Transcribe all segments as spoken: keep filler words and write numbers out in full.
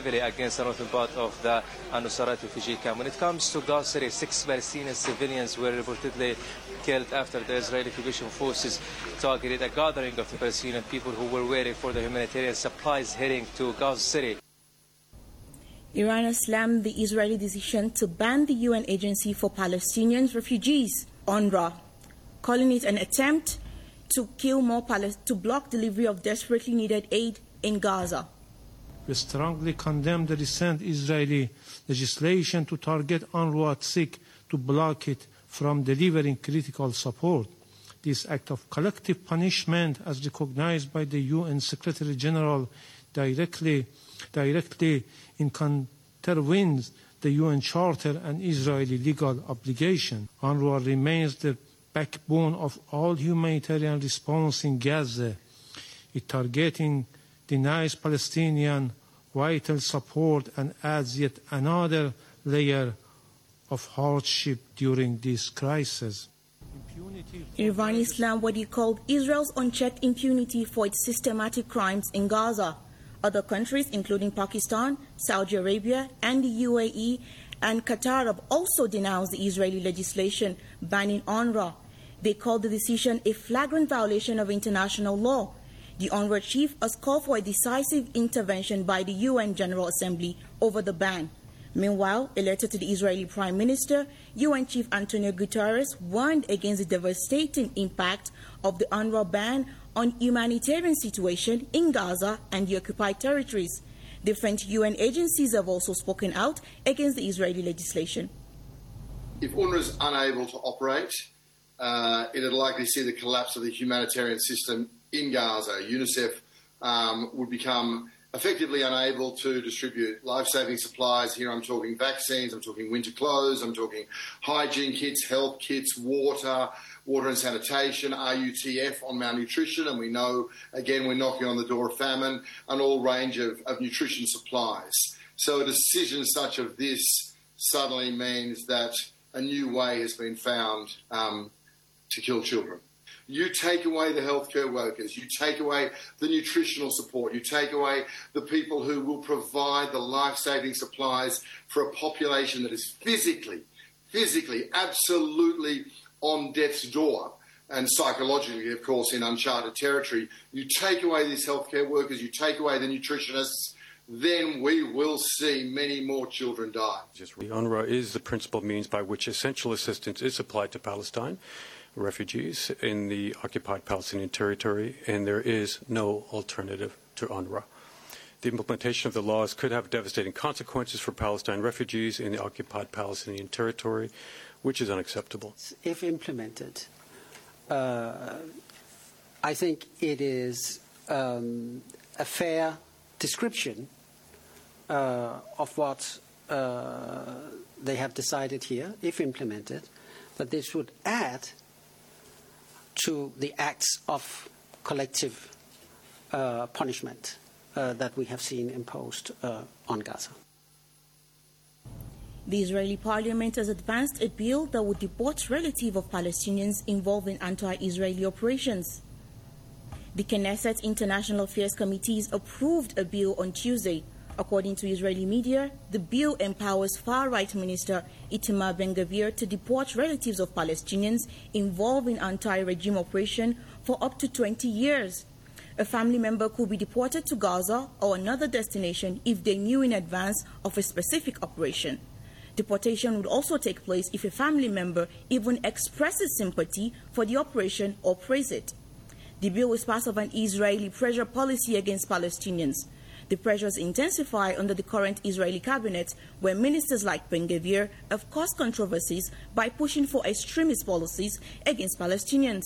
against the northern part of the Nusayrat refugee camp. When it comes to Gaza City, six Palestinian civilians were reportedly killed after the Israeli occupation forces targeted a gathering of the Palestinian people who were waiting for the humanitarian supplies heading to Gaza City. Iran has slammed the Israeli decision to ban the U N Agency for Palestinian Refugees, UNRWA, calling it an attempt to kill more Pal- to block delivery of desperately needed aid in Gaza. We strongly condemn the recent Israeli legislation to target UNRWA, seek to block it from delivering critical support. This act of collective punishment, as recognized by the U N Secretary General, directly, directly contravenes the U N Charter and Israeli legal obligation. UNRWA remains the backbone of all humanitarian response in Gaza. It targeting denies Palestinian vital support and adds yet another layer of hardship during this crisis. Iran slammed what he called Israel's unchecked impunity for its systematic crimes in Gaza. Other countries, including Pakistan, Saudi Arabia, and the U A E and Qatar, have also denounced the Israeli legislation banning UNRWA. They called the decision a flagrant violation of international law. The UNRWA chief has called for a decisive intervention by the U N General Assembly over the ban. Meanwhile, a letter to the Israeli Prime Minister, U N Chief Antonio Guterres warned against the devastating impact of the UNRWA ban on humanitarian situation in Gaza and the occupied territories. Different U N agencies have also spoken out against the Israeli legislation. If UNRWA is unable to operate, uh, it would likely see the collapse of the humanitarian system in Gaza. UNICEF um, would become effectively unable to distribute life-saving supplies. Here I'm talking vaccines, I'm talking winter clothes, I'm talking hygiene kits, health kits, water, water and sanitation, R U T F on malnutrition, and we know, again, we're knocking on the door of famine, and all range of, of nutrition supplies. So a decision such as this suddenly means that a new way has been found um, to kill children. You take away the healthcare workers, you take away the nutritional support, you take away the people who will provide the life-saving supplies for a population that is physically, physically, absolutely on death's door, and psychologically, of course, in uncharted territory. You take away these healthcare workers, you take away the nutritionists, then we will see many more children die. The UNRWA is the principal means by which essential assistance is supplied to Palestine refugees in the occupied Palestinian territory, and there is no alternative to UNRWA. The implementation of the laws could have devastating consequences for Palestine refugees in the occupied Palestinian territory, which is unacceptable. If implemented, uh, I think it is um, a fair description uh, of what uh, they have decided here, if implemented, that this would add to the acts of collective uh, punishment uh, that we have seen imposed uh, on Gaza. The Israeli parliament has advanced a bill that would deport relatives of Palestinians involved in anti-Israeli operations. The Knesset International Affairs Committees approved a bill on Tuesday. According to Israeli media, the bill empowers far-right Minister Itamar Ben-Gvir to deport relatives of Palestinians involved in anti-regime operation for up to twenty years. A family member could be deported to Gaza or another destination if they knew in advance of a specific operation. Deportation would also take place if a family member even expresses sympathy for the operation or praise it. The bill was part of an Israeli pressure policy against Palestinians. The pressures intensify under the current Israeli cabinet, where ministers like Ben-Gvir have caused controversies by pushing for extremist policies against Palestinians.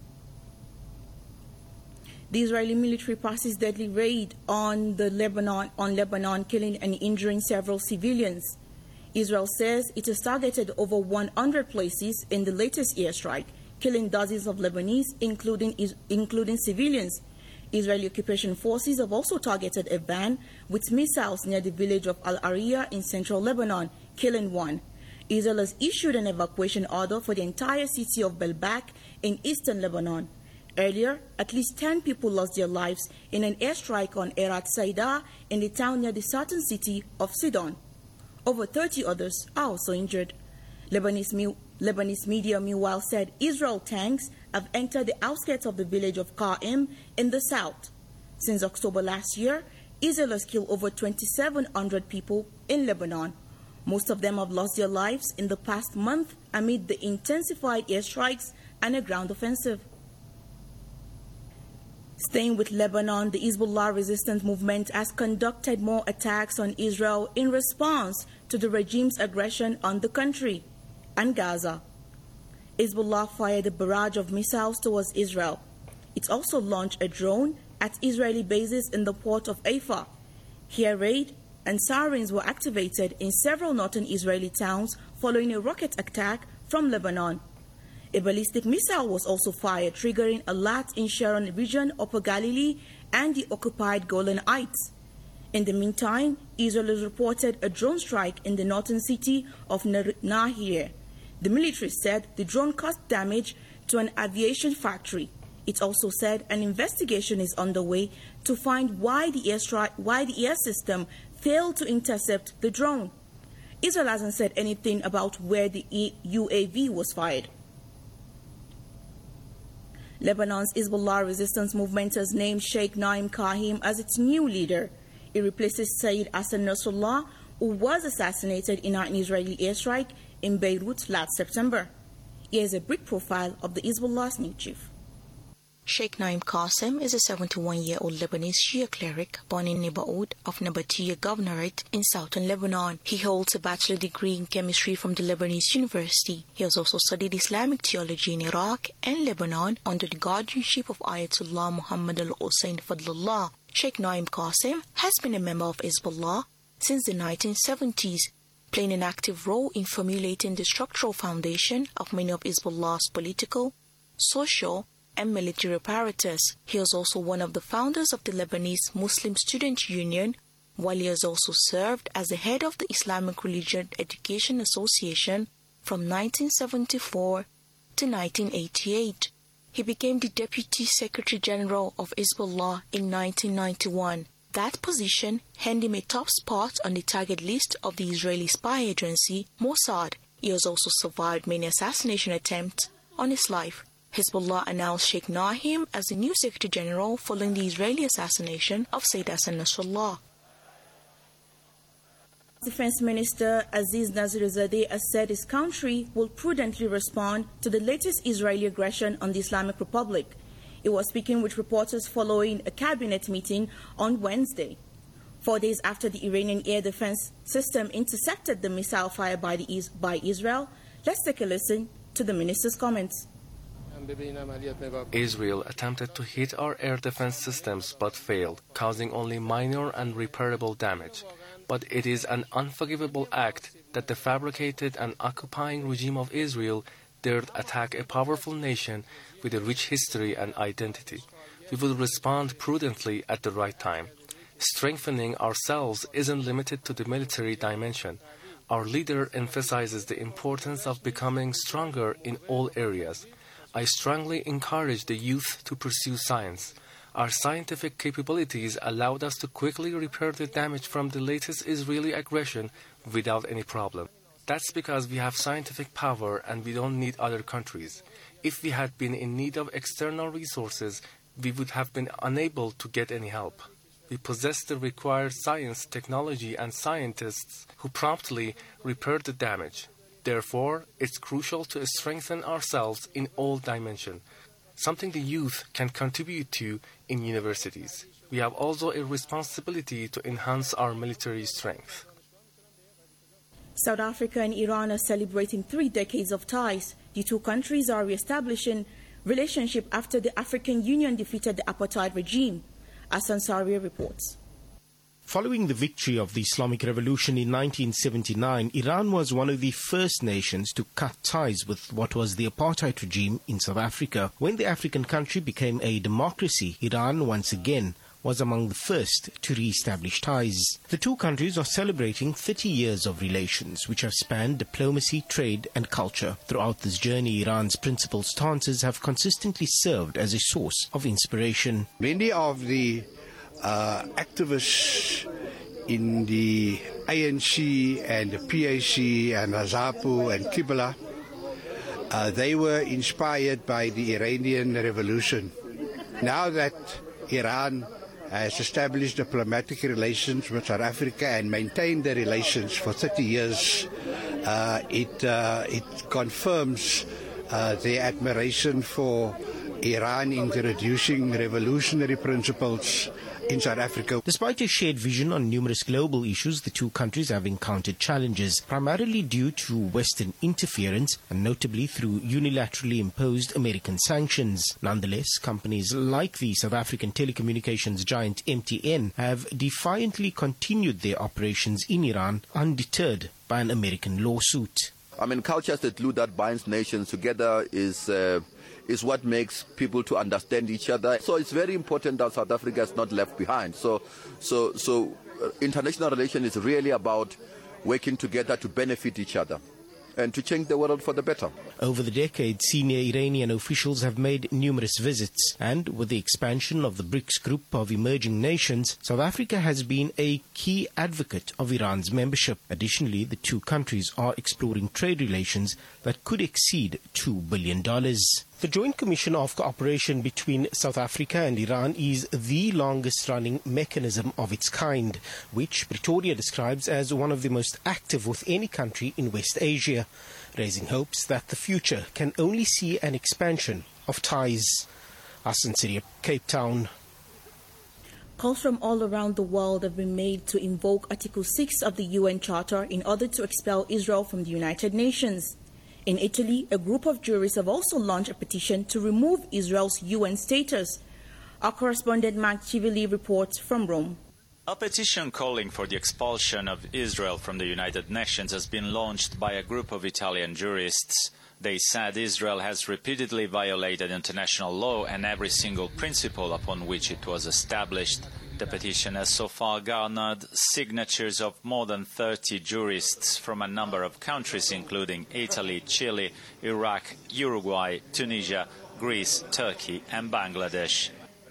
The Israeli military passes deadly raid on the Lebanon, on Lebanon, killing and injuring several civilians. Israel says it has targeted over one hundred places in the latest airstrike, killing dozens of Lebanese, including, including civilians. Israeli occupation forces have also targeted a van with missiles near the village of Al-Ariya in central Lebanon, killing one. Israel has issued an evacuation order for the entire city of Belbak in eastern Lebanon. earlier, at least ten people lost their lives in an airstrike on Erat Saida in the town near the southern city of Sidon. Over thirty others are also injured. Lebanese, Lebanese media meanwhile said Israel tanks have entered the outskirts of the village of Qa'im in the south. Since October last year, Israel has killed over twenty-seven hundred people in Lebanon. Most of them have lost their lives in the past month amid the intensified airstrikes and a ground offensive. Staying with Lebanon, the Hezbollah resistance movement has conducted more attacks on Israel in response to the regime's aggression on the country and Gaza. Hezbollah fired a barrage of missiles towards Israel. It also launched a drone at Israeli bases in the port of Haifa. Air raid and sirens were activated in several northern Israeli towns following a rocket attack from Lebanon. A ballistic missile was also fired, triggering alerts in Sharon region, Upper Galilee, and the occupied Golan Heights. In the meantime, Israel has reported a drone strike in the northern city of Nahir. The military said the drone caused damage to an aviation factory. It also said an investigation is underway to find why the airstrike, why the air system failed to intercept the drone. Israel hasn't said anything about where the U A V was fired. Lebanon's Hezbollah resistance movement has named Sheikh Naim Qassem as its new leader. It replaces Sayyid Hassan Nasrallah, who was assassinated in an Israeli airstrike in Beirut last September. Here's a brief profile of the Hezbollah's new chief. Sheikh Naim Qassem is a seventy-one-year-old Lebanese Shia cleric born in Nebaoud of Nabatiya Governorate in southern Lebanon. He holds a bachelor degree in chemistry from the Lebanese University. He has also studied Islamic theology in Iraq and Lebanon under the guardianship of Ayatollah Muhammad al-Hussein Fadlullah. Sheikh Naim Qassem has been a member of Hezbollah since the nineteen seventies, playing an active role in formulating the structural foundation of many of Hezbollah's political, social, and military apparatus. He was also one of the founders of the Lebanese Muslim Student Union, while he has also served as the head of the Islamic Religion Education Association from nineteen seventy-four to nineteen eighty-eight. He became the Deputy Secretary General of Hezbollah in nineteen ninety-one. That position earned him a top spot on the target list of the Israeli spy agency Mossad. He has also survived many assassination attempts on his life. Hezbollah announced Sheikh Naim as the new Secretary General following the Israeli assassination of Sayyid Hassan Nasrallah. Defense Minister Aziz Nazirizadeh has said his country will prudently respond to the latest Israeli aggression on the Islamic Republic. He was speaking with reporters following a cabinet meeting on Wednesday. Four days after the Iranian air defense system intercepted the missile fired by, the, by Israel, let's take a listen to the minister's comments. Israel attempted to hit our air defense systems but failed, causing only minor and repairable damage. But it is an unforgivable act that the fabricated and occupying regime of Israel dared attack a powerful nation with a rich history and identity. We will respond prudently at the right time. Strengthening ourselves isn't limited to the military dimension. Our leader emphasizes the importance of becoming stronger in all areas. I strongly encourage the youth to pursue science. Our scientific capabilities allowed us to quickly repair the damage from the latest Israeli aggression without any problem. That's because we have scientific power and we don't need other countries. If we had been in need of external resources, we would have been unable to get any help. We possess the required science, technology, and scientists who promptly repaired the damage. Therefore, it's crucial to strengthen ourselves in all dimensions, something the youth can contribute to in universities. We have also a responsibility to enhance our military strength. South Africa and Iran are celebrating three decades of ties. The two countries are re-establishing relationship after the African Union defeated the apartheid regime. Hassan Saria reports. Following the victory of the Islamic Revolution in nineteen seventy-nine, Iran was one of the first nations to cut ties with what was the apartheid regime in South Africa. When the African country became a democracy, Iran once again was among the first to re-establish ties. The two countries are celebrating thirty years of relations, which have spanned diplomacy, trade and culture. Throughout this journey, Iran's principal stances have consistently served as a source of inspiration. Many of the uh, activists in the A N C and the P A C and Azapu and Qibla, uh, they were inspired by the Iranian Revolution. Now that Iran has established diplomatic relations with South Africa and maintained the relations for thirty years, uh, it, uh, it confirms uh, their admiration for Iran introducing revolutionary principles in South Africa. Despite a shared vision on numerous global issues, the two countries have encountered challenges, primarily due to Western interference and notably through unilaterally imposed American sanctions. Nonetheless, companies like the South African telecommunications giant M T N have defiantly continued their operations in Iran, undeterred by an American lawsuit. I mean, culture is the glue that binds nations together, is uh, is what makes people to understand each other. So it's very important that South Africa is not left behind. So, so, so uh, international relations is really about working together to benefit each other and to change the world for the better. Over the decades, senior Iranian officials have made numerous visits, and with the expansion of the BRICS group of emerging nations, South Africa has been a key advocate of Iran's membership. Additionally, the two countries are exploring trade relations that could exceed two billion dollars. The Joint Commission of Cooperation between South Africa and Iran is the longest-running mechanism of its kind, which Pretoria describes as one of the most active with any country in West Asia, raising hopes that the future can only see an expansion of ties. Hassan Siriya, Cape Town. Calls from all around the world have been made to invoke Article six of the U N Charter in order to expel Israel from the United Nations. In Italy, a group of jurists have also launched a petition to remove Israel's U N status. Our correspondent Mark Chivili reports from Rome. A petition calling for the expulsion of Israel from the United Nations has been launched by a group of Italian jurists. They said Israel has repeatedly violated international law and every single principle upon which it was established. The petition has so far garnered signatures of more than thirty jurists from a number of countries, including Italy, Chile, Iraq, Uruguay, Tunisia, Greece, Turkey and Bangladesh.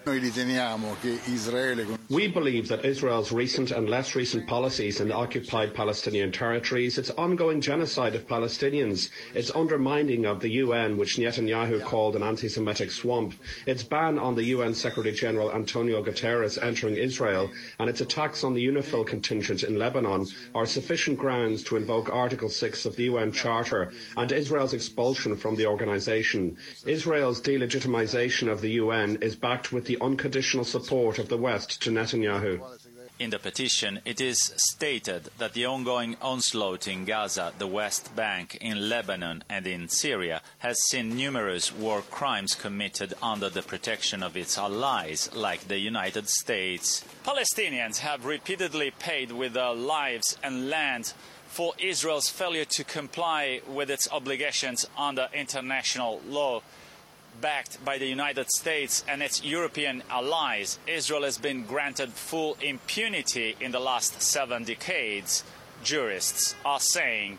We believe that Israel's recent and less recent policies in the occupied Palestinian territories, its ongoing genocide of Palestinians, its undermining of the U N, which Netanyahu called an anti-Semitic swamp, its ban on the U N Secretary-General Antonio Guterres entering Israel, and its attacks on the UNIFIL contingent in Lebanon are sufficient grounds to invoke Article six of the U N Charter and Israel's expulsion from the organisation. Israel's delegitimization of the U N is backed with the unconditional support of the West to Netanyahu. In the petition, it is stated that the ongoing onslaught in Gaza, the West Bank, in Lebanon and in Syria has seen numerous war crimes committed under the protection of its allies, like the United States. Palestinians have repeatedly paid with their lives and land for Israel's failure to comply with its obligations under international law. Backed by the United States and its European allies, Israel has been granted full impunity in the last seven decades. Jurists are saying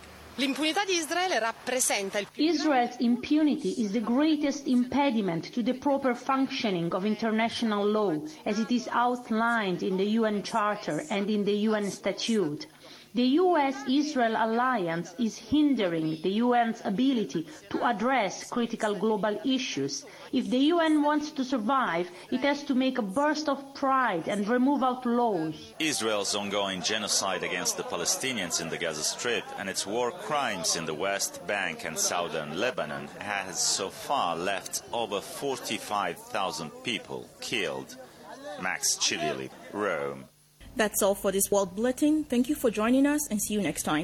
Israel's impunity is the greatest impediment to the proper functioning of international law as it is outlined in the U N Charter and in the U N Statute. The U S Israel alliance is hindering the U N's ability to address critical global issues. If the U N wants to survive, it has to make a burst of pride and remove outlaws. Israel's ongoing genocide against the Palestinians in the Gaza Strip and its war crimes in the West Bank and southern Lebanon has so far left over forty-five thousand people killed. Max Chivili, Rome. That's all for this World Bulletin. Thank you for joining us and see you next time.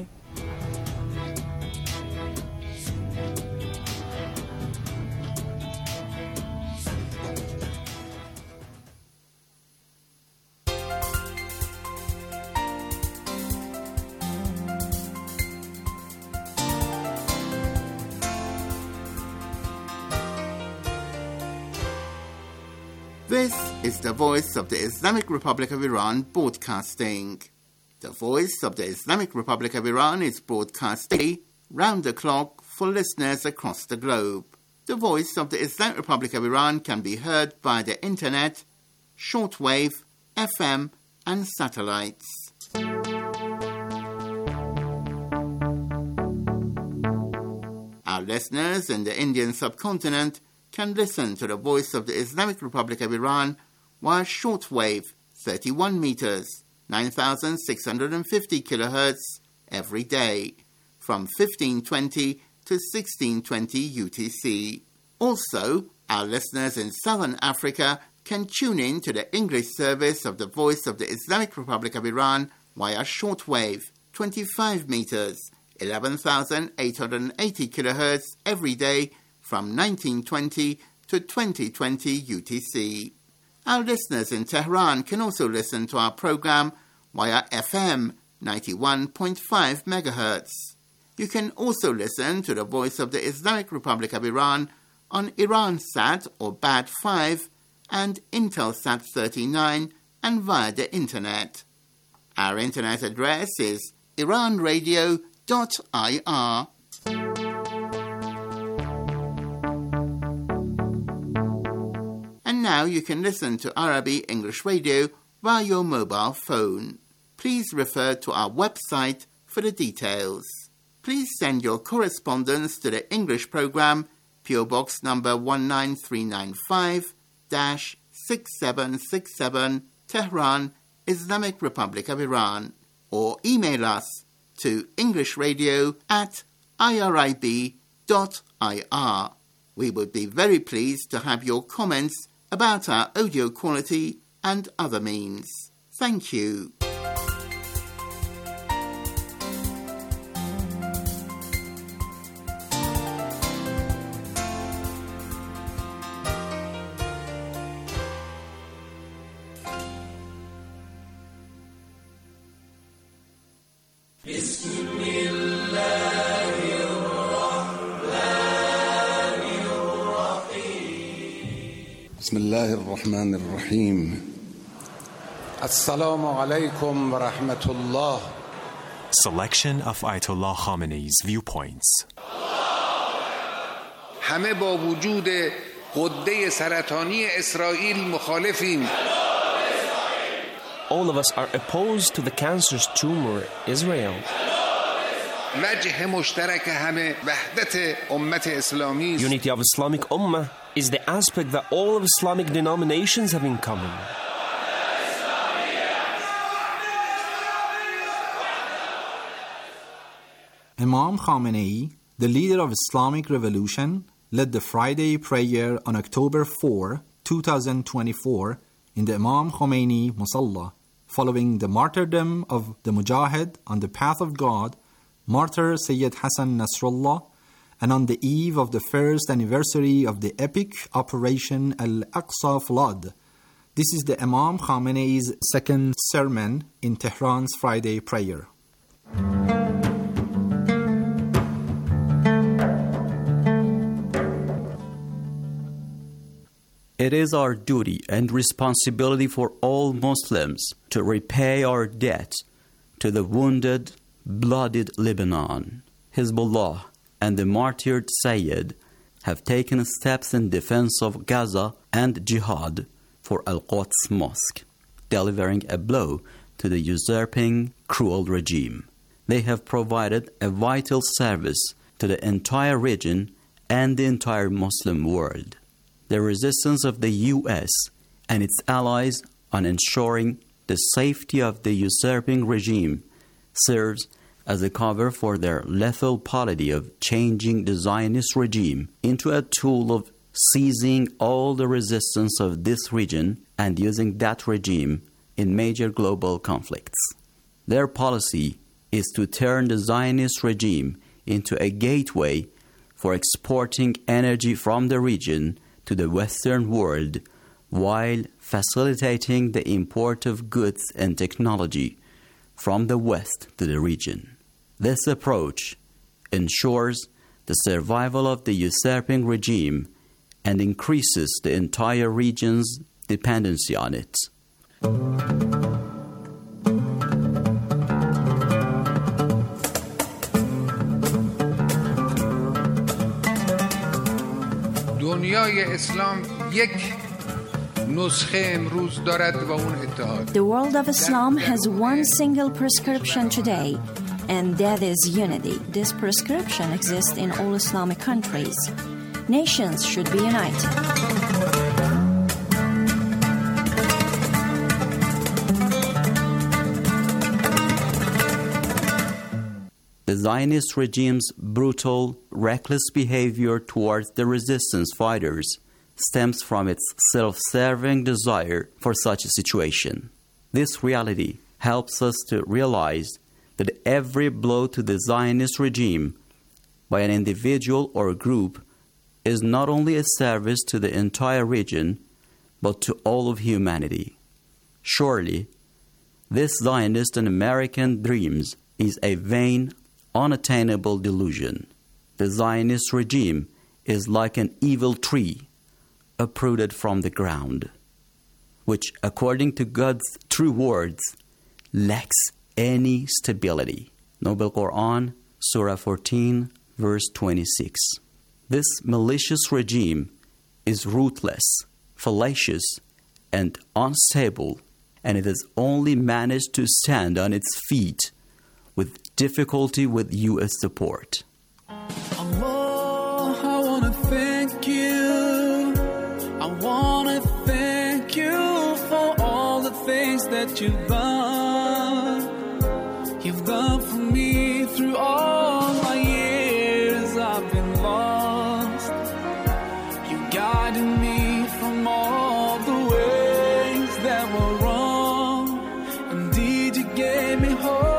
This is the Voice of the Islamic Republic of Iran broadcasting. The Voice of the Islamic Republic of Iran is broadcasting round the clock for listeners across the globe. The Voice of the Islamic Republic of Iran can be heard by the internet, shortwave, F M, and satellites. Our listeners in the Indian subcontinent can listen to the Voice of the Islamic Republic of Iran via shortwave thirty-one meters, nine thousand six hundred fifty kilohertz every day from fifteen twenty to sixteen twenty U T C. Also, our listeners in Southern Africa can tune in to the English service of the Voice of the Islamic Republic of Iran via shortwave twenty-five meters, eleven thousand eight hundred eighty kilohertz every day from nineteen twenty to twenty twenty U T C. Our listeners in Tehran can also listen to our program via F M ninety-one point five megahertz. You can also listen to the Voice of the Islamic Republic of Iran on Iransat or B A D five and Intelsat thirty-nine and via the internet. Our internet address is iran radio dot I R. And now you can listen to Arabic English Radio via your mobile phone. Please refer to our website for the details. Please send your correspondence to the English program, P O Box number one nine three nine five, six seven six seven, Tehran, Islamic Republic of Iran, or email us to englishradio at irib dot I R. We would be very pleased to have your comments about our audio quality and other means. Thank you. بسم الله الرحمن الرحيم السلام عليكم ورحمة الله. Selection of Ayatollah Khamenei's viewpoints. همه با وجود غده سرطانی اسرائیل مخالفیم. All of us are opposed to the cancerous tumor Israel. وجه مشترک همه وحدت امت اسلامی. Unity of Islamic Ummah is the aspect that all of Islamic denominations have in common. Imam Khamenei, the leader of Islamic revolution, led the Friday prayer on October fourth, twenty twenty-four in the Imam Khomeini Musalla, following the martyrdom of the Mujahid on the path of God, martyr Sayyid Hassan Nasrallah, and on the eve of the first anniversary of the epic Operation Al-Aqsa Flood. This is the Imam Khamenei's second sermon in Tehran's Friday prayer. It is our duty and responsibility for all Muslims to repay our debt to the wounded, bloodied Lebanon. Hezbollah and the martyred Sayyid have taken steps in defense of Gaza and jihad for Al-Quds Mosque, delivering a blow to the usurping, cruel regime. They have provided a vital service to the entire region and the entire Muslim world. The resistance of the U S and its allies on ensuring the safety of the usurping regime serves as a cover for their lethal policy of changing the Zionist regime into a tool of seizing all the resistance of this region and using that regime in major global conflicts. Their policy is to turn the Zionist regime into a gateway for exporting energy from the region to the Western world while facilitating the import of goods and technology from the West to the region. This approach ensures the survival of the usurping regime and increases the entire region's dependency on it. دنیای اسلام یک نسخه امروز دارد و اون اتحاد. The world of Islam has one single prescription today, and that is unity. This prescription exists in all Islamic countries. Nations should be united. The Zionist regime's brutal, reckless behavior towards the resistance fighters stems from its self-serving desire for such a situation. This reality helps us to realize that every blow to the Zionist regime by an individual or group is not only a service to the entire region, but to all of humanity. Surely, this Zionist and American dreams is a vain, unattainable delusion. The Zionist regime is like an evil tree uprooted from the ground, which, according to God's true words, lacks any stability. Noble Quran, Surah fourteen, verse twenty-six. This malicious regime is ruthless, fallacious, and unstable, and it has only managed to stand on its feet with difficulty with U S support. Allah, I want to thank you. I want to thank you for all the things that you've done. You've done for me through all my years I've been lost. You guided me from all the ways that were wrong. Indeed, you gave me hope.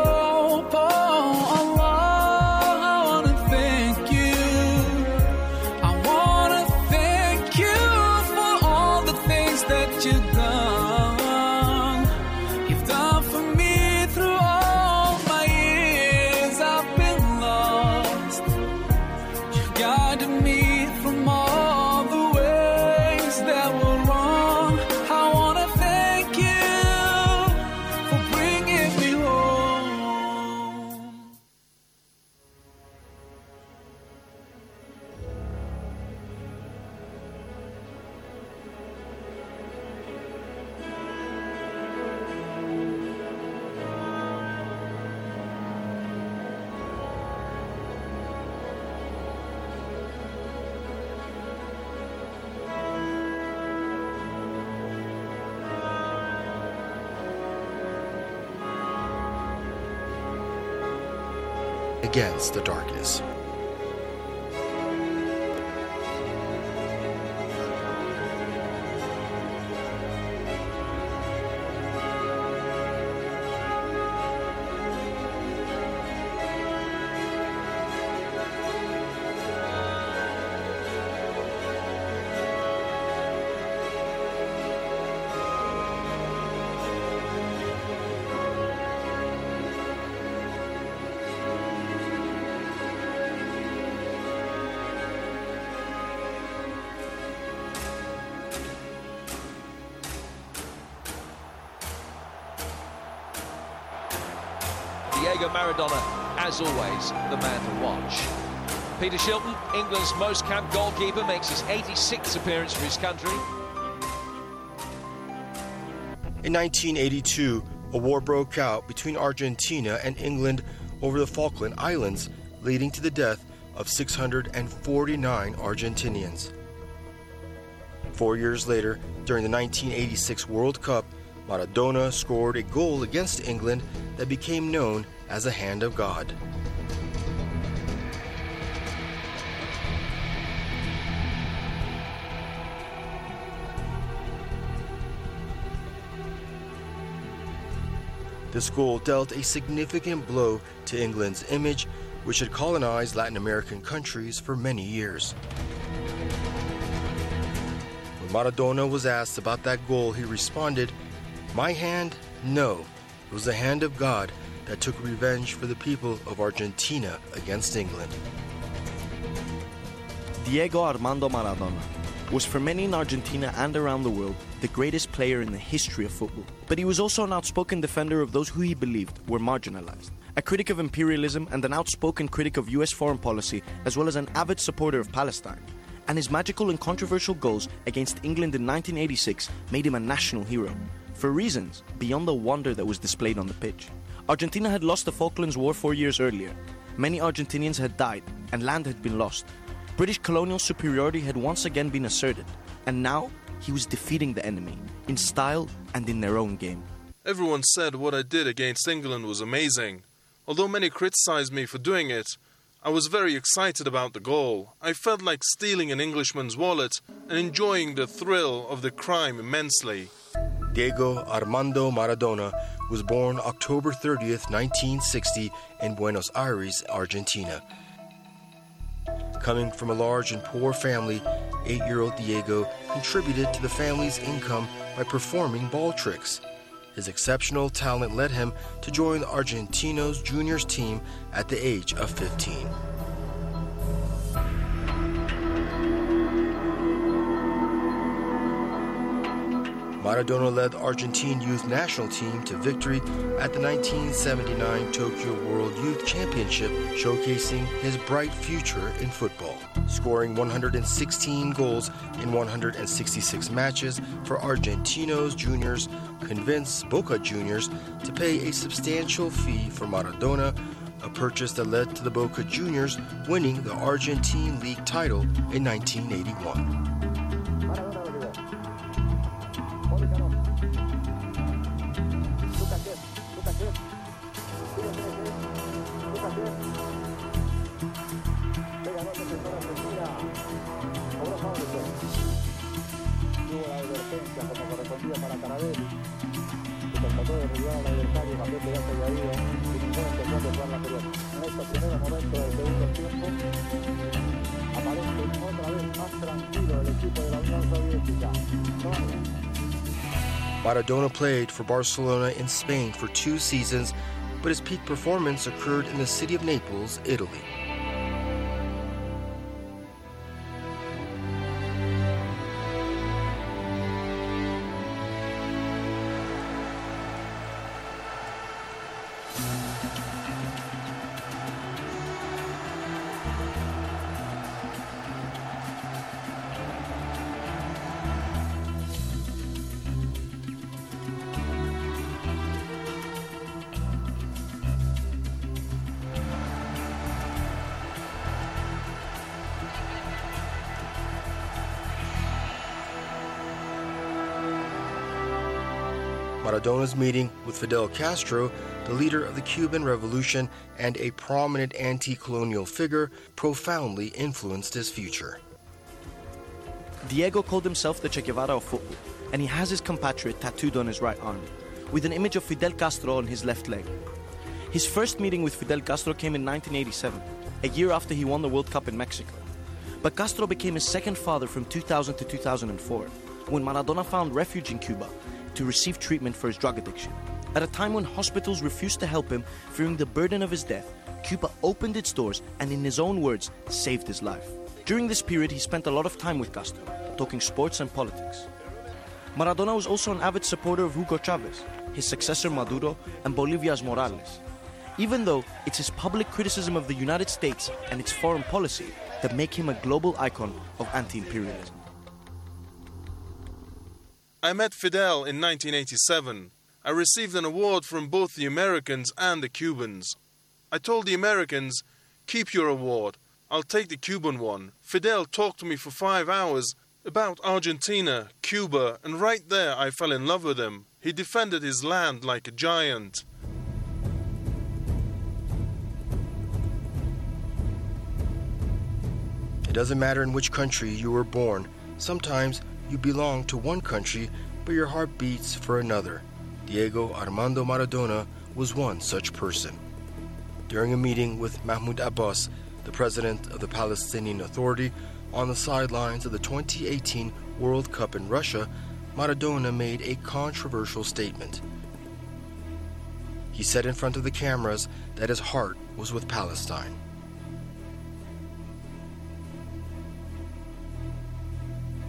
Against the darkness. Diego Maradona, as always, the man to watch. Peter Shilton, England's most capped goalkeeper, makes his eighty-sixth appearance for his country. In nineteen eighty-two, a war broke out between Argentina and England over the Falkland Islands, leading to the death of six hundred forty-nine Argentinians. Four years later, during the nineteen eighty-six World Cup, Maradona scored a goal against England that became known as the Hand of God. This goal dealt a significant blow to England's image, which had colonized Latin American countries for many years. When Maradona was asked about that goal, he responded, "My hand? No. It was the hand of God that took revenge for the people of Argentina against England." Diego Armando Maradona, was for many in Argentina and around the world the greatest player in the history of football. But he was also an outspoken defender of those who he believed were marginalized, a critic of imperialism and an outspoken critic of U S foreign policy, as well as an avid supporter of Palestine. And his magical and controversial goals against England in nineteen eighty-six made him a national hero, for reasons beyond the wonder that was displayed on the pitch. Argentina had lost the Falklands War four years earlier. Many Argentinians had died, and land had been lost. British colonial superiority had once again been asserted, and now he was defeating the enemy, in style and in their own game. Everyone said what I did against England was amazing. Although many criticized me for doing it, I was very excited about the goal. I felt like stealing an Englishman's wallet and enjoying the thrill of the crime immensely. Diego Armando Maradona was born October thirtieth, nineteen sixty in Buenos Aires, Argentina. Coming from a large and poor family, eight-year-old Diego contributed to the family's income by performing ball tricks. His exceptional talent led him to join the Argentinos juniors team at the age of fifteen. Maradona led the Argentine youth national team to victory at the nineteen seventy-nine Tokyo World Youth Championship, showcasing his bright future in football. Scoring one hundred sixteen goals in one hundred sixty-six matches for Argentinos juniors convinced Boca Juniors to pay a substantial fee for Maradona, a purchase that led to the Boca Juniors winning the Argentine League title in nineteen eighty-one. Maradona played for Barcelona in Spain for two seasons, but his peak performance occurred in the city of Naples, Italy. Maradona's meeting with Fidel Castro, the leader of the Cuban Revolution and a prominent anti-colonial figure, profoundly influenced his future. Diego called himself the Che Guevara of football, and he has his compatriot tattooed on his right arm, with an image of Fidel Castro on his left leg. His first meeting with Fidel Castro came in nineteen eighty-seven, a year after he won the World Cup in Mexico. But Castro became his second father from two thousand to two thousand four, when Maradona found refuge in Cuba to receive treatment for his drug addiction. At a time when hospitals refused to help him, fearing the burden of his death, Cuba opened its doors and, in his own words, saved his life. During this period, he spent a lot of time with Castro, talking sports and politics. Maradona was also an avid supporter of Hugo Chavez, his successor Maduro, and Bolivia's Morales, even though it's his public criticism of the United States and its foreign policy that make him a global icon of anti-imperialism. I met Fidel in nineteen eighty-seven. I received an award from both the Americans and the Cubans. I told the Americans, keep your award, I'll take the Cuban one. Fidel talked to me for five hours about Argentina, Cuba, and right there I fell in love with him. He defended his land like a giant. It doesn't matter in which country you were born. Sometimes you belong to one country, but your heart beats for another. Diego Armando Maradona was one such person. During a meeting with Mahmoud Abbas, the president of the Palestinian Authority, on the sidelines of the twenty eighteen World Cup in Russia, Maradona made a controversial statement. He said in front of the cameras that his heart was with Palestine.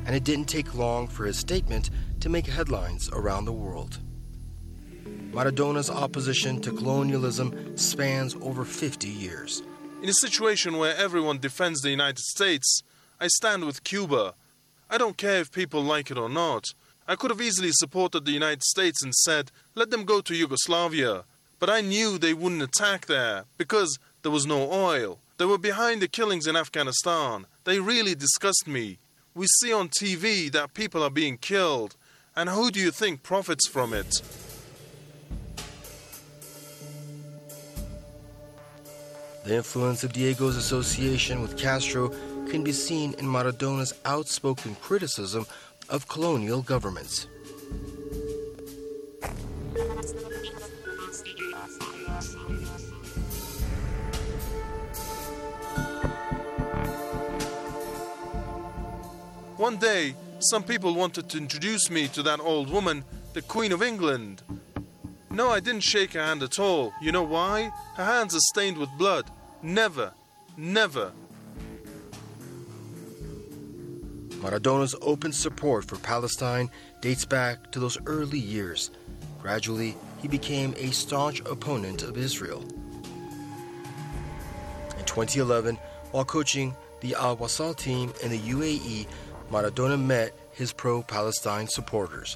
and it didn't take long for his statement to make headlines around the world. Maradona's opposition to colonialism spans over fifty years. In a situation where everyone defends the United States, I stand with Cuba. I don't care if people like it or not. I could have easily supported the United States and said, let them go to Yugoslavia. But I knew they wouldn't attack there because there was no oil. They were behind the killings in Afghanistan. They really disgust me. We see on T V that people are being killed. And who do you think profits from it? The influence of Diego's association with Castro can be seen in Maradona's outspoken criticism of colonial governments. One day, some people wanted to introduce me to that old woman, the Queen of England. No, I didn't shake her hand at all. You know why? Her hands are stained with blood. Never, never. Maradona's open support for Palestine dates back to those early years. Gradually, he became a staunch opponent of Israel. In twenty eleven, while coaching the Al Wasal team in the U A E, Maradona met his pro-Palestine supporters.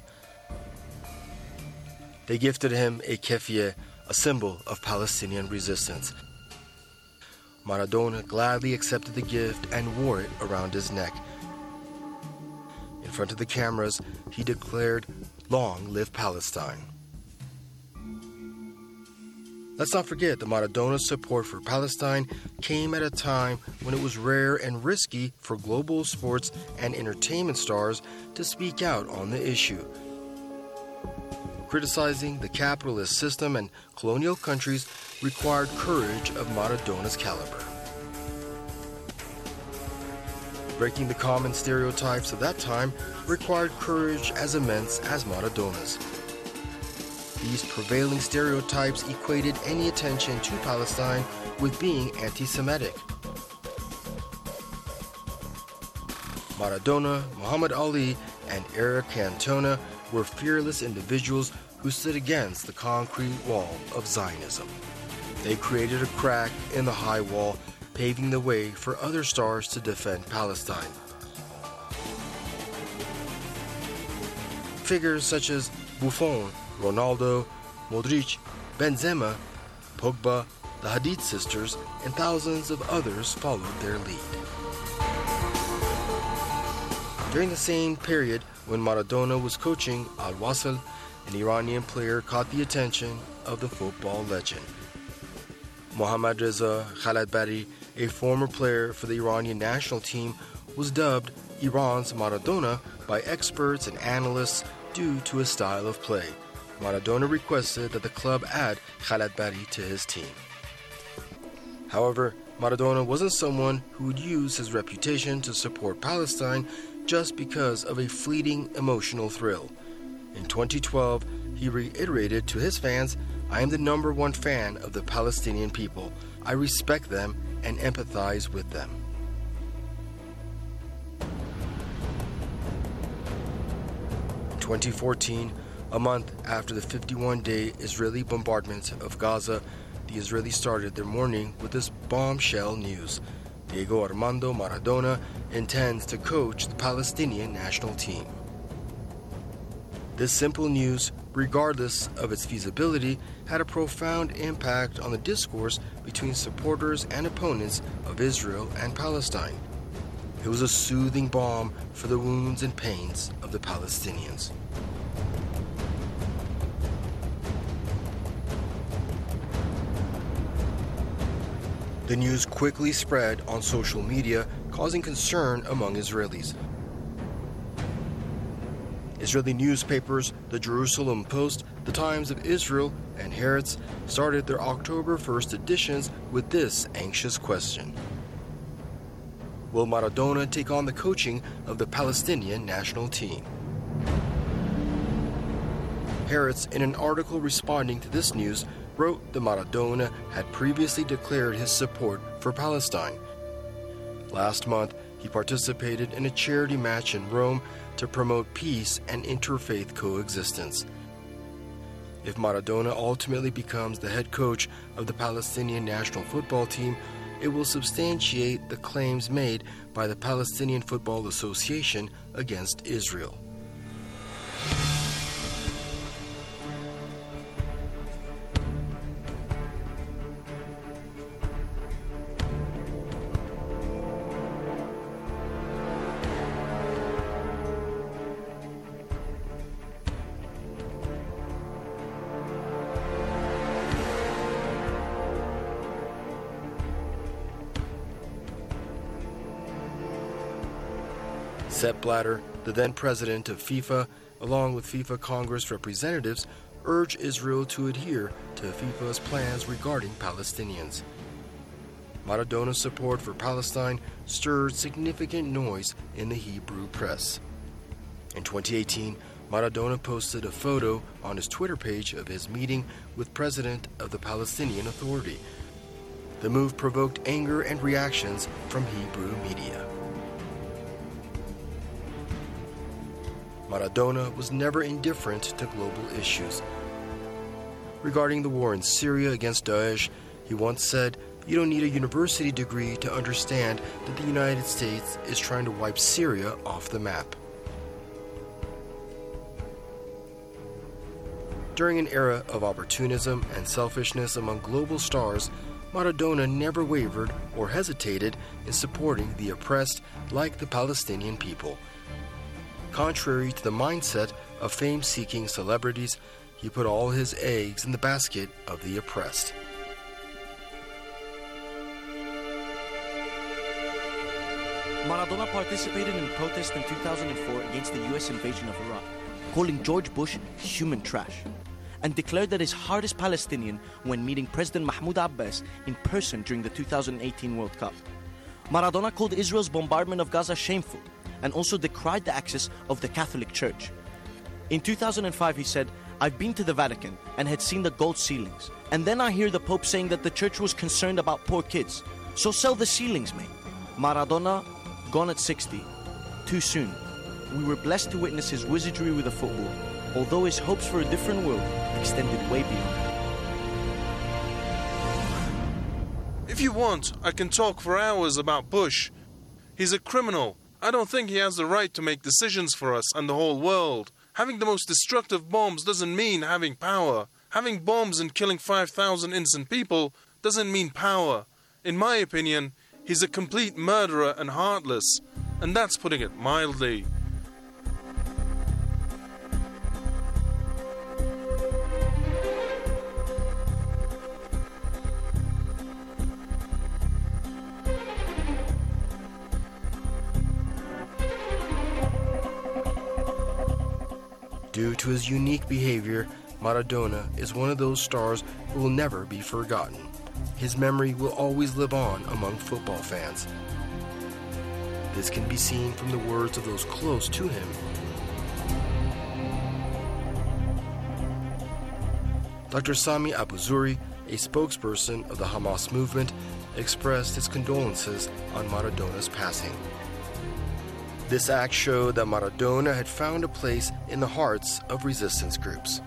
They gifted him a keffiyeh, a symbol of Palestinian resistance. Maradona gladly accepted the gift and wore it around his neck. In front of the cameras, he declared, "Long live Palestine." Let's not forget that Maradona's support for Palestine came at a time when it was rare and risky for global sports and entertainment stars to speak out on the issue. Criticizing the capitalist system and colonial countries required courage of Maradona's caliber. Breaking the common stereotypes of that time required courage as immense as Maradona's. These prevailing stereotypes equated any attention to Palestine with being anti-Semitic. Maradona, Muhammad Ali, and Eric Cantona were fearless individuals who stood against the concrete wall of Zionism. They created a crack in the high wall, paving the way for other stars to defend Palestine. Figures such as Buffon, Ronaldo, Modric, Benzema, Pogba, the Hadid sisters, and thousands of others followed their lead. During the same period when Maradona was coaching Al Wasl, an Iranian player caught the attention of the football legend. Mohammad Reza Khalatbari, a former player for the Iranian national team, was dubbed Iran's Maradona by experts and analysts due to his style of play. Maradona requested that the club add Khalatbari to his team. However, Maradona wasn't someone who would use his reputation to support Palestine just because of a fleeting emotional thrill. In twenty twelve, he reiterated to his fans, "I am the number one fan of the Palestinian people. I respect them and empathize with them." In twenty fourteen, a month after the fifty-one day Israeli bombardment of Gaza, the Israelis started their morning with this bombshell news. Diego Armando Maradona intends to coach the Palestinian national team. This simple news, regardless of its feasibility, had a profound impact on the discourse between supporters and opponents of Israel and Palestine. It was a soothing balm for the wounds and pains of the Palestinians. The news quickly spread on social media, causing concern among Israelis. Israeli newspapers, the Jerusalem Post, the Times of Israel, and Haaretz started their October first editions with this anxious question: will Maradona take on the coaching of the Palestinian national team? Haaretz, in an article responding to this news, wrote that Maradona had previously declared his support for Palestine. Last month, he He participated in a charity match in Rome to promote peace and interfaith coexistence. If Maradona ultimately becomes the head coach of the Palestinian national football team, it will substantiate the claims made by the Palestinian Football Association against Israel. Sepp Blatter, the then president of FIFA, along with FIFA Congress representatives, urged Israel to adhere to FIFA's plans regarding Palestinians. Maradona's support for Palestine stirred significant noise in the Hebrew press. In twenty eighteen, Maradona posted a photo on his Twitter page of his meeting with President of the Palestinian Authority. The move provoked anger and reactions from Hebrew media. Maradona was never indifferent to global issues. Regarding the war in Syria against Daesh, he once said, "You don't need a university degree to understand that the United States is trying to wipe Syria off the map." During an era of opportunism and selfishness among global stars, Maradona never wavered or hesitated in supporting the oppressed like the Palestinian people. Contrary to the mindset of fame-seeking celebrities, he put all his eggs in the basket of the oppressed. Maradona participated in protests in two thousand four against the U S invasion of Iraq, calling George Bush human trash, and declared that his heart is Palestinian when meeting President Mahmoud Abbas in person during the two thousand eighteen World Cup. Maradona called Israel's bombardment of Gaza shameful, and also decried the access of the Catholic Church. In two thousand five, he said, "I've been to the Vatican and had seen the gold ceilings, and then I hear the Pope saying that the church was concerned about poor kids. So sell the ceilings, mate." Maradona, gone at sixty, too soon. We were blessed to witness his wizardry with the football, although his hopes for a different world extended way beyond. If you want, I can talk for hours about Bush. He's a criminal. I don't think he has the right to make decisions for us and the whole world. Having the most destructive bombs doesn't mean having power. Having bombs and killing five thousand innocent people doesn't mean power. In my opinion, he's a complete murderer and heartless, and that's putting it mildly. Due to his unique behavior, Maradona is one of those stars who will never be forgotten. His memory will always live on among football fans. This can be seen from the words of those close to him. Doctor Sami Abu Zuri, a spokesperson of the Hamas movement, expressed his condolences on Maradona's passing. This act showed that Maradona had found a place in the hearts of resistance groups.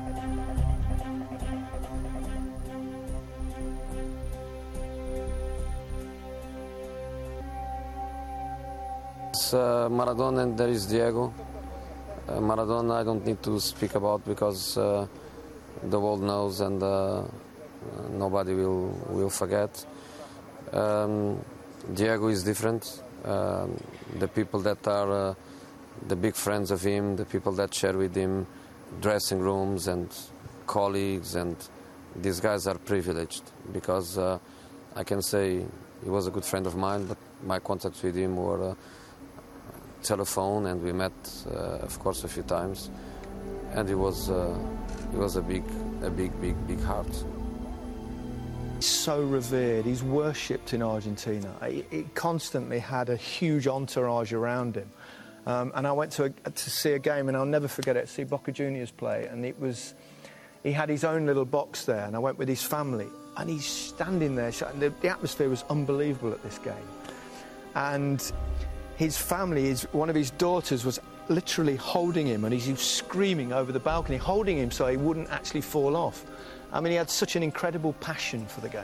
Uh, Maradona and there is Diego. Uh, Maradona I don't need to speak about because uh, the world knows and uh, nobody will, will forget. Um, Diego is different. Um, the people that are uh, the big friends of him, the people that share with him dressing rooms and colleagues, and these guys are privileged because uh, I can say he was a good friend of mine, but my contacts with him were uh, telephone, and we met uh, of course a few times, and he was uh, he was a big a big big big heart. He's so revered, he's worshipped in Argentina. It, it constantly had a huge entourage around him. Um, and I went to, a, to see a game, and I'll never forget it, see Boca Juniors play, and it was, he had his own little box there, and I went with his family, and he's standing there, the, the atmosphere was unbelievable at this game. And his family, his, one of his daughters was literally holding him, and he was screaming over the balcony, holding him so he wouldn't actually fall off. I mean, he had such an incredible passion for the game.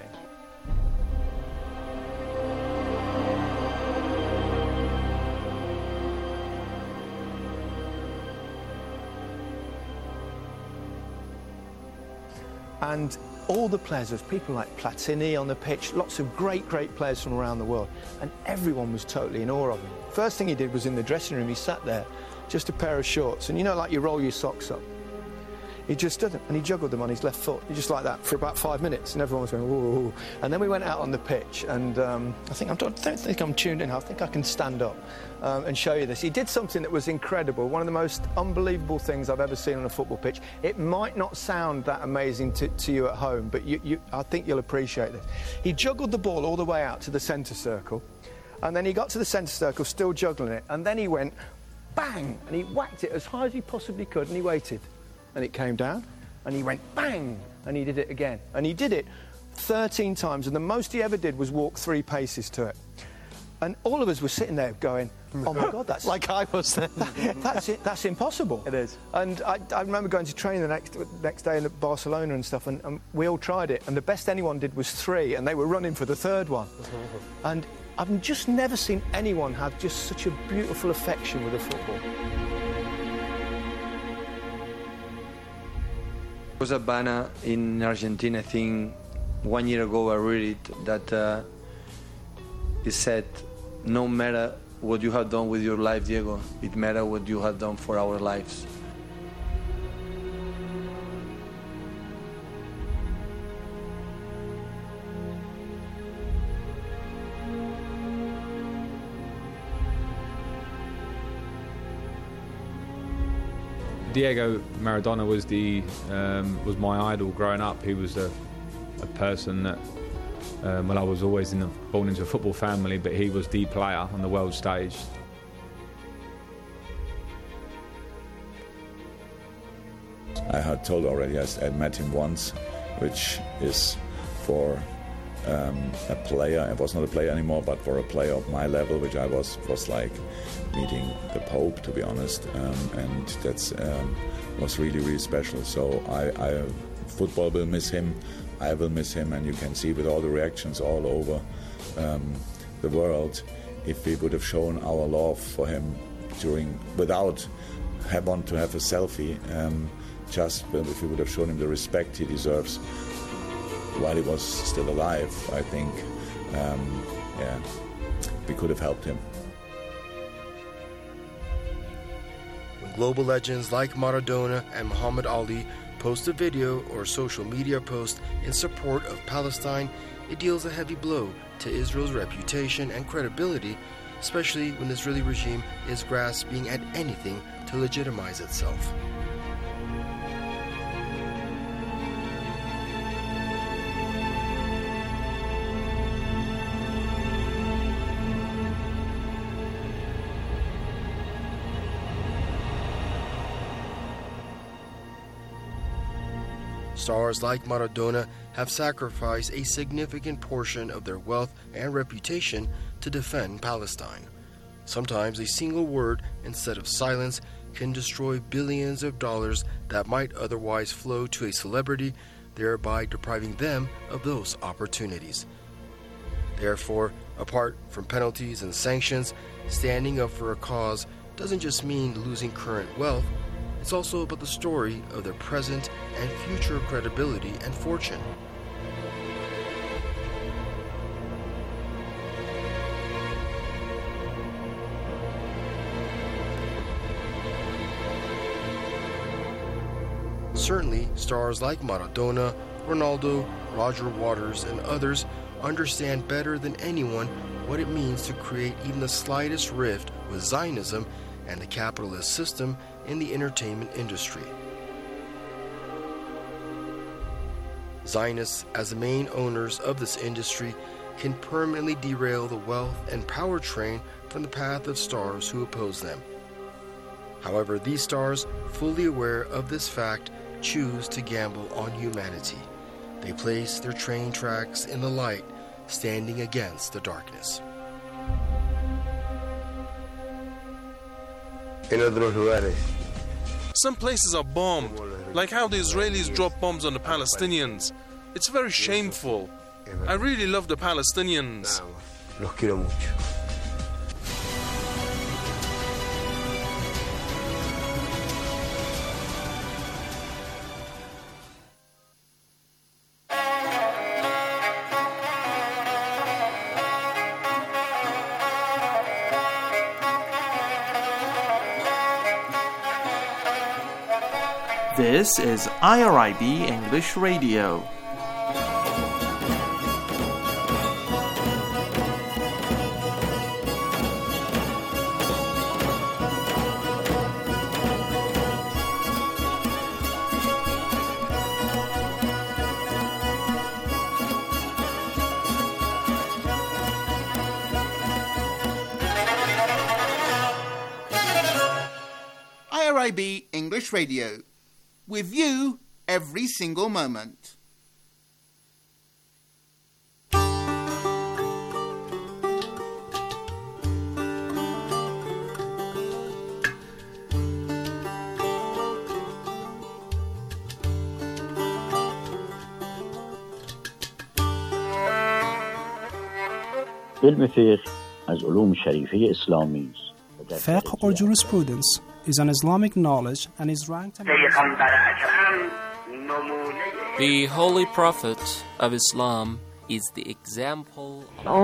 And all the players, there was people like Platini on the pitch, lots of great, great players from around the world, and everyone was totally in awe of him. First thing he did was in the dressing room, he sat there, just a pair of shorts, and you know, like you roll your socks up. He just did it, and he juggled them on his left foot, just like that, for about five minutes, and everyone was going, whoa. And then we went out on the pitch, and um, I think, I don't think I'm tuned in, I think I can stand up um, and show you this. He did something that was incredible, one of the most unbelievable things I've ever seen on a football pitch. It might not sound that amazing to, to you at home, but you, you, I think you'll appreciate this. He juggled the ball all the way out to the centre circle, and then he got to the centre circle, still juggling it, and then he went, bang, and he whacked it as high as he possibly could, and he waited. And it came down, and he went bang, and he did it again. And he did it thirteen times, and the most he ever did was walk three paces to it. And all of us were sitting there going, oh my God, that's... like I was then. that, that's it, that's impossible. It is. And I, I remember going to train the next next day in Barcelona and stuff, and, and we all tried it, and the best anyone did was three, and they were running for the third one. And I've just never seen anyone have just such a beautiful affection with a football. There was a banner in Argentina, I think one year ago I read it, that uh, it said, no matter what you have done with your life, Diego, it matters what you have done for our lives. Diego Maradona was the um, was my idol growing up. He was a, a person that, um, well, I was always in the, born into a football family, but he was the player on the world stage. I had told already, I, I met him once, which is for um, a player. I was not a player anymore, but for a player of my level, which I was, was like meeting the Pope, to be honest, um, and that's um, was really, really special. So I, I, football will miss him, I will miss him, and you can see with all the reactions all over um, the world, if we would have shown our love for him during, without have want to have a selfie, um, just if we would have shown him the respect he deserves while he was still alive, I think, um, yeah, we could have helped him. When global legends like Maradona and Muhammad Ali post a video or social media post in support of Palestine, it deals a heavy blow to Israel's reputation and credibility, especially when the Israeli regime is grasping at anything to legitimize itself. Stars like Maradona have sacrificed a significant portion of their wealth and reputation to defend Palestine. Sometimes a single word instead of silence can destroy billions of dollars that might otherwise flow to a celebrity, thereby depriving them of those opportunities. Therefore, apart from penalties and sanctions, standing up for a cause doesn't just mean losing current wealth. It's also about the story of their present and future credibility and fortune. Certainly, stars like Maradona, Ronaldo, Roger Waters, and others understand better than anyone what it means to create even the slightest rift with Zionism and the capitalist system in the entertainment industry. Zionists, as the main owners of this industry, can permanently derail the wealth and power train from the path of stars who oppose them. However, these stars, fully aware of this fact, choose to gamble on humanity. They place their train tracks in the light, standing against the darkness. Some places are bombed, like how the Israelis drop bombs on the Palestinians. It's very shameful. I really love the Palestinians. Los quiero mucho. This is I R I B English Radio. I R I B English Radio. With you every single moment. علم فقه از علوم شریفه اسلامی است. Fiqh or jurisprudence is an Islamic knowledge and is ranked among The Holy Prophet of Islam is the example.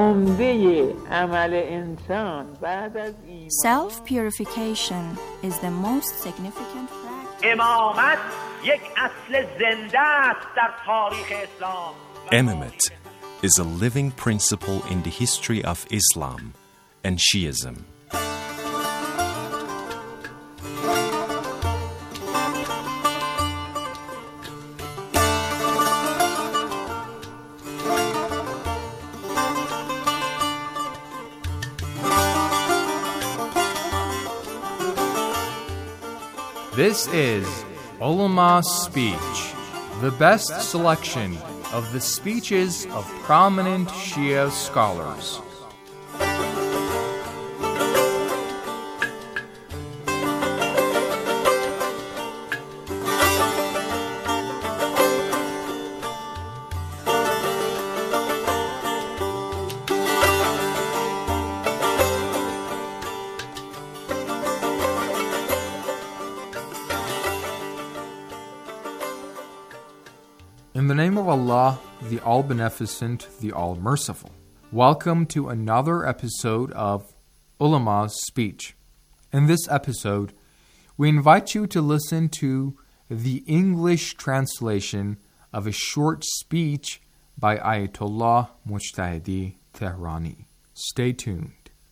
Self-purification is the most significant practice. Imamate is a living principle in the history of Islam and Shiism. This is Ulama's Speech, the best selection of the speeches of prominent Shia scholars. In the name of Allah, the All-Beneficent, the All-Merciful. Welcome to another episode of Ulama's Speech. In this episode, we invite you to listen to the English translation of a short speech by Ayatollah Mujtahidi Tehrani. Stay tuned.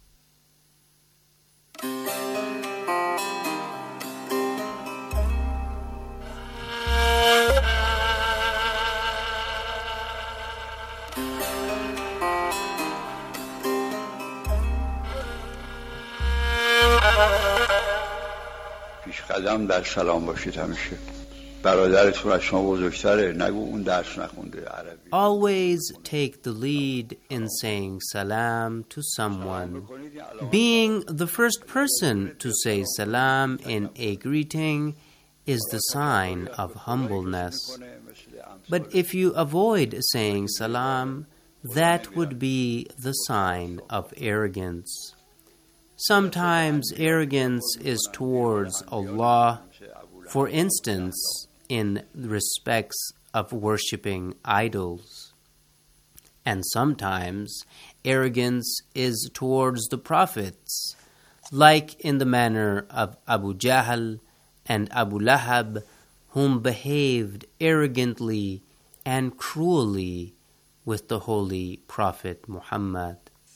پیش قدم در سلام باشید همیشه. برادرتون از شما بزرگتره، نگو اون درس نخونده عربی. Always take the lead in saying salam to someone. Being the first person to say salam in a greeting is the sign of humbleness. But if you avoid saying salam, that would be the sign of arrogance. Sometimes arrogance is towards Allah, for instance, in respects of worshipping idols. And sometimes arrogance is towards the prophets, like in the manner of Abu Jahl and Abu Lahab, whom behaved arrogantly and cruelly with the Holy Prophet Muhammad.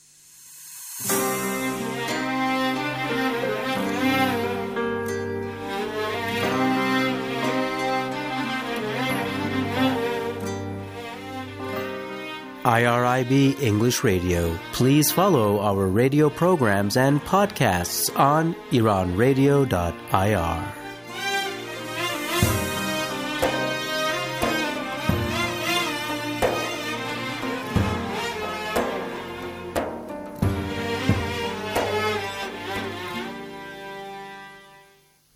I R I B English Radio. Please follow our radio programs and podcasts on iran radio dot I R.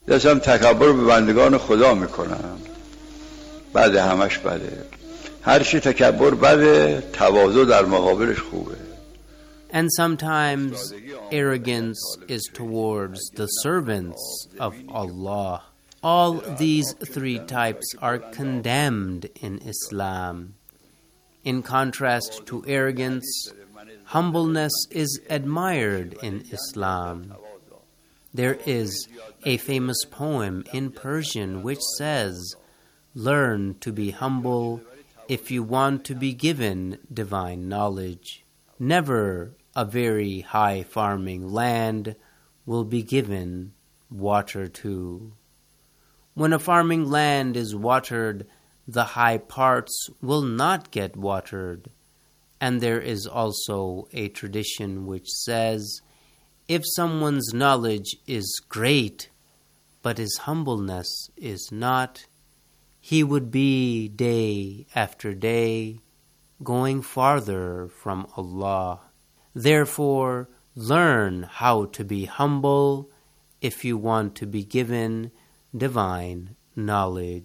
داشتم تکبر به بندگان خدا میکنم. بعد همش بده. هر چی تکبر بده، تواضع در مقابلش خوبه. And sometimes arrogance is towards the servants of Allah. All these three types are condemned in Islam. In contrast to arrogance, humbleness is admired in Islam. There is a famous poem in Persian which says, "Learn to be humble if you want to be given divine knowledge. Never a very high farming land will be given water to." When a farming land is watered, the high parts will not get watered. And there is also a tradition which says, if someone's knowledge is great, but his humbleness is not, he would be day after day going farther from Allah. Therefore, learn how to be humble if you want to be given divine knowledge.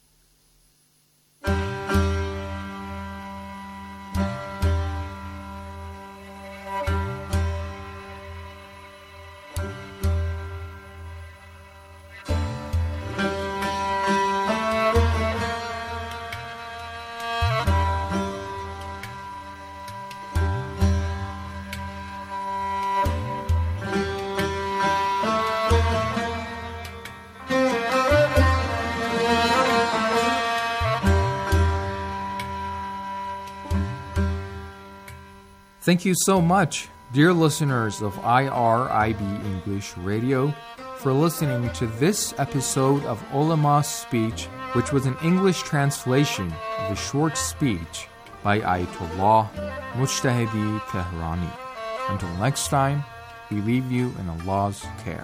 Thank you so much, dear listeners of I R I B English Radio, for listening to this episode of Ulama's Speech, which was an English translation of a short speech by Ayatollah Mujtahidi Tehrani. Until next time, we leave you in Allah's care.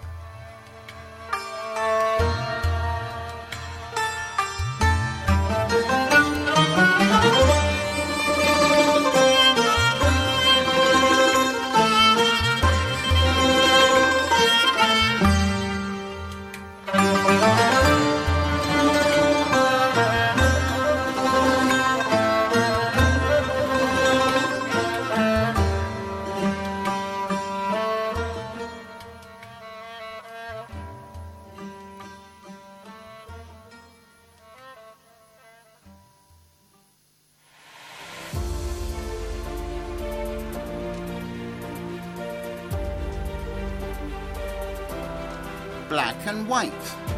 Black and white.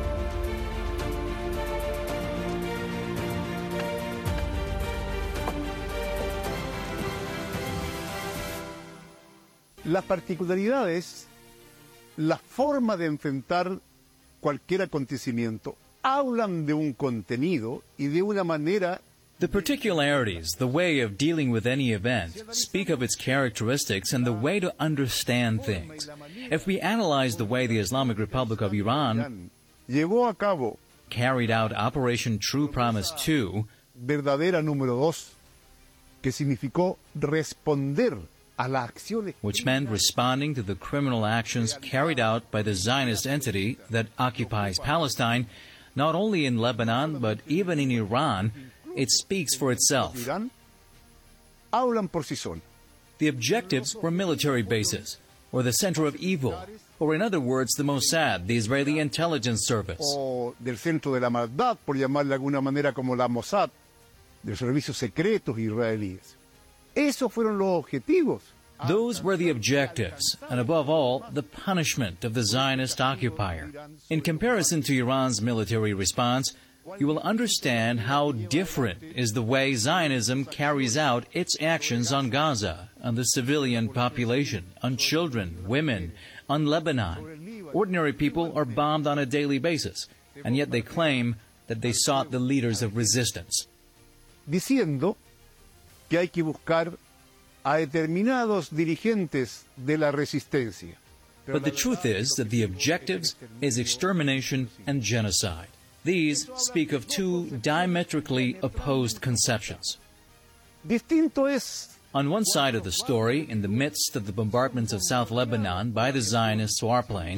La particularidad es la forma de enfrentar cualquier acontecimiento. Hablan de un contenido y de una manera. The particularities, the way of dealing with any event, speak of its characteristics and the way to understand things. If we analyze the way the Islamic Republic of Iran llevó a cabo carried out Operation True Promise two, verdadera número dos, que significó responder a las acciones, which meant responding to the criminal actions carried out by the Zionist entity that occupies Palestine, not only in Lebanon but even in Iran, it speaks for itself. Hablan por sí solos. The objectives were military bases, or the center of evil, or in other words, the Mossad, the Israeli intelligence service. O del centro de la maldad, por llamarle de alguna manera como la Mossad, de los servicios secretos israelíes. Esos fueron los objetivos. Those were the objectives, and above all, the punishment of the Zionist occupier. In comparison to Iran's military response, you will understand how different is the way Zionism carries out its actions on Gaza, on the civilian population, on children, women, on Lebanon. Ordinary people are bombed on a daily basis, and yet they claim that they sought the leaders of resistance. Diciendo que hay que buscar a determinados dirigentes de la resistencia. But the truth is that the objectives is extermination and genocide. These speak of two diametrically opposed conceptions. Distinto es. On one side of the story, in the midst of the bombardments of South Lebanon by the Zionist warplanes,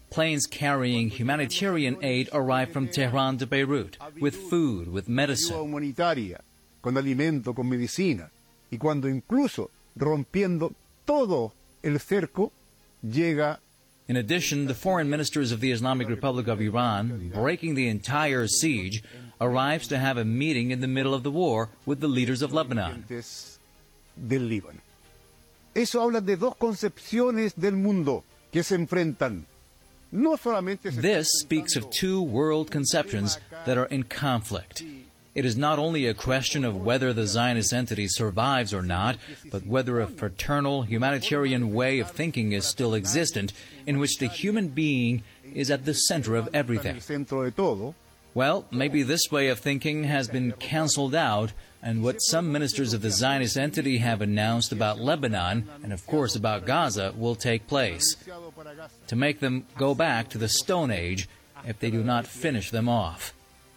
Planes carrying humanitarian aid arrive from Tehran to Beirut, with food, with medicine. Humanitaria, con alimento, con medicina. Y cuando incluso rompiendo todo el cerco, llega. In addition, the foreign ministers of the Islamic Republic of Iran, breaking the entire siege, arrives to have a meeting in the middle of the war with the leaders of Lebanon. Del Líbano. Eso habla de dos concepciones del mundo que se enfrentan. No solamente se This speaks of two world conceptions that are in conflict. It is not only a question of whether the Zionist entity survives or not, but whether a fraternal, humanitarian way of thinking is still existent, in which the human being is at the center of everything. Well, maybe this way of thinking has been cancelled out, and what some ministers of the Zionist entity have announced about Lebanon, and of course about Gaza, will take place, to make them go back to the Stone Age if they do not finish them off.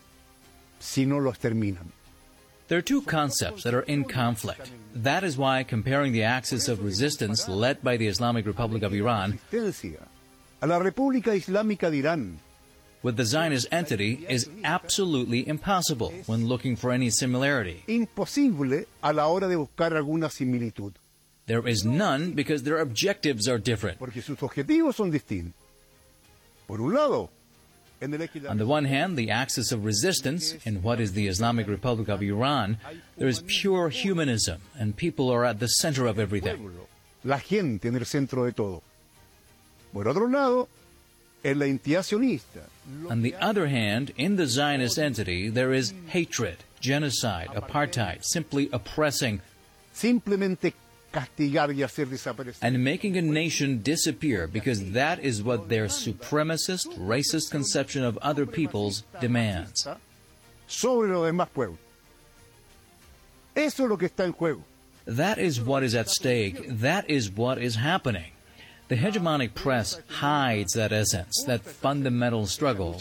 Si no los terminan. There are two concepts that are in conflict. That is why comparing the axis of resistance led by the Islamic Republic of Iran a la República Islámica de Irán with the Zionist entity is absolutely impossible when looking for any similarity. Imposible a la hora de buscar alguna similitud. There is none because their objectives are different. Porque sus objetivos son distintos. Por un lado, on the one hand, the axis of resistance, in what is the Islamic Republic of Iran, there is pure humanism, and people are at the center of everything. La gente en el centro de todo. Por otro lado, en la entidad sionista. On the other hand, in the Zionist entity, there is hatred, genocide, apartheid, simply oppressing, simplemente castigar y hacer desaparecer. And making a nation disappear, because that is what their supremacist, racist conception of other peoples demands. Sobre los demás pueblos. Eso es lo que está en juego. That is what is at stake. That is what is happening. The hegemonic press hides that essence, that fundamental struggle.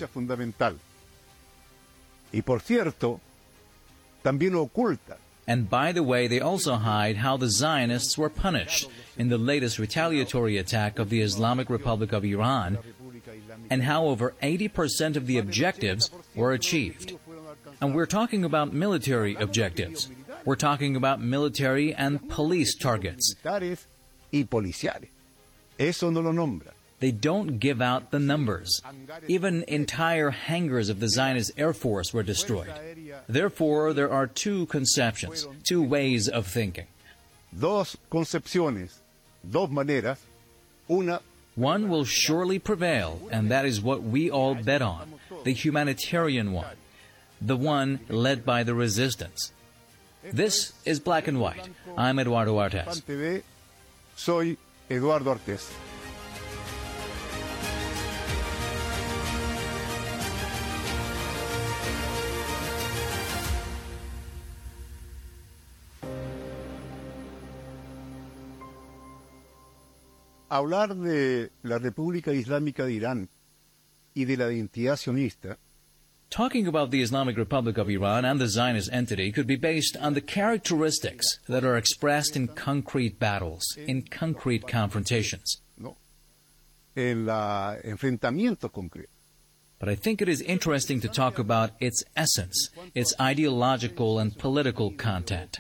Y por cierto, también oculta. And by the way, they also hide how the Zionists were punished in the latest retaliatory attack of the Islamic Republic of Iran, and how over eighty percent of the objectives were achieved. And we're talking about military objectives. We're talking about military and police targets. Y policiales. Eso no lo nombra. They don't give out the numbers. Even entire hangars of the Zionist Air Force were destroyed. Therefore, there are two conceptions, two ways of thinking. Dos concepciones, dos maneras, una. One will surely prevail, and that is what we all bet on, the humanitarian one, the one led by the resistance. This is Black and White. I'm Eduardo Artes. Soy Eduardo Artes. Hablar de la República Islámica de Irán y de la identidad sionista. Talking about the Islamic Republic of Iran and the Zionist entity could be based on the characteristics that are expressed in concrete battles, in concrete confrontations. No. En la enfrentamiento concreto. But I think it is interesting to talk about its essence, its ideological and political content.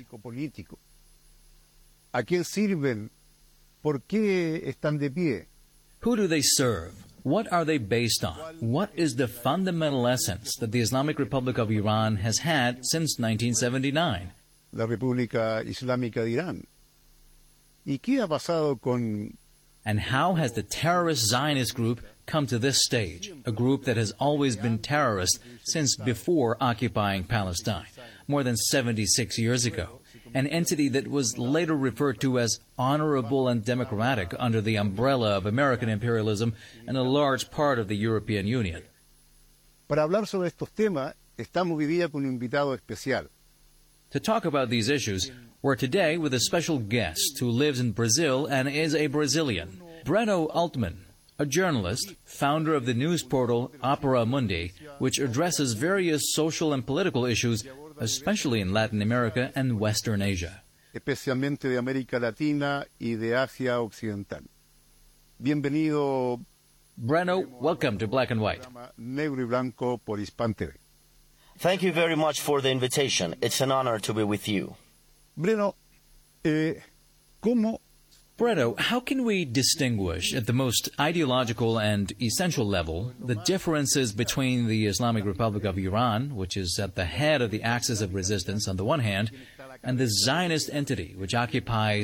¿A quién sirven? ¿Por qué están de pie? Who do they serve? What are they based on? What is the fundamental essence that the Islamic Republic of Iran has had since nineteen seventy-nine? La República Islámica de Irán. ¿Y qué ha pasado con... And how has the terrorist Zionist group come to this stage, a group that has always been terrorist since before occupying Palestine, more than seventy-six years ago? An entity that was later referred to as honorable and democratic under the umbrella of American imperialism and a large part of the European Union. Para hablar sobre estos temas, estamos hoy día con un invitado especial. To talk about these issues, we're today with a special guest who lives in Brazil and is a Brazilian, Breno Altman, a journalist, founder of the news portal Opera Mundi, which addresses various social and political issues, especially in Latin America and Western Asia. Especialmente de América Latina y de Asia Occidental. Bienvenido, Breno, welcome to Black and White. Negro y Blanco por Hispan T V. Thank you very much for the invitation. It's an honor to be with you. Breno, eh, ¿cómo? Breno, how can we distinguish at the most ideological and essential level the differences between the Islamic Republic of Iran, which is at the head of the axis of resistance on the one hand, and the Zionist entity, which occupies